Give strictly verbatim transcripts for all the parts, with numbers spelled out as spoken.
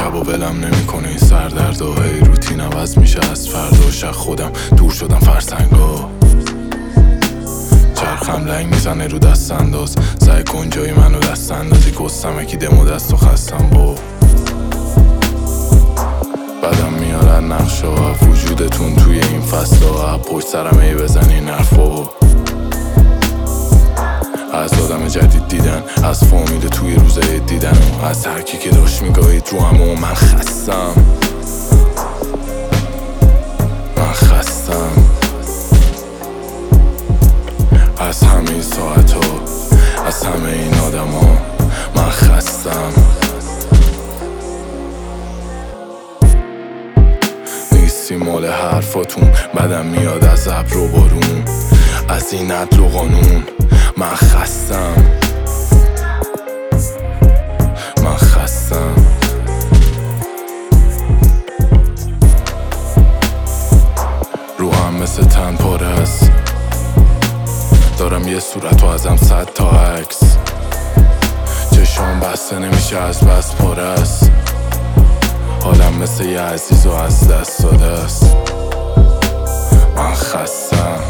شب و ولم نمیکنه این سردرد و هی روتین عوض میشه از فردا. شق خودم دور شدم فرسنگا، چرخم لنگ میزنه رو دست انداز. سعی کن جای منو دست اندازی، گستم یکی دمو دست و خستم با بدم میارن نقشه ها وجودتون توی این فصل ها. پشت سرم ای بزنین حرفا از آدم جدید دیدن، از فامیل توی روزه دیدن و از هرکی که داشت میگاهید رو هم و من خستم. من خستم از همه این ساعت ها، از همه این آدم ها. من خستم نیستی مال حرفاتون، بدم میاد از ابر و بارون، از این عدل و قانون. من خستم من خستم روحم مثل تن پاره است، دارم یه صورت و ازم صد تا عکس. چشام بسته نمیشه از بس پاره است، حالم مثل یه عزیز و از دست داده است. من خستم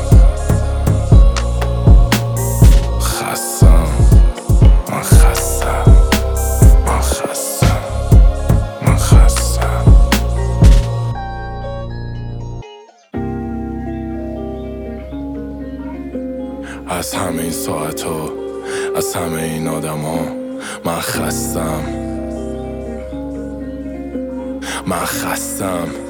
خستم من خستم من خستم من خستم از همه این ساعت ها، از همه این آدم ها. من خستم من خستم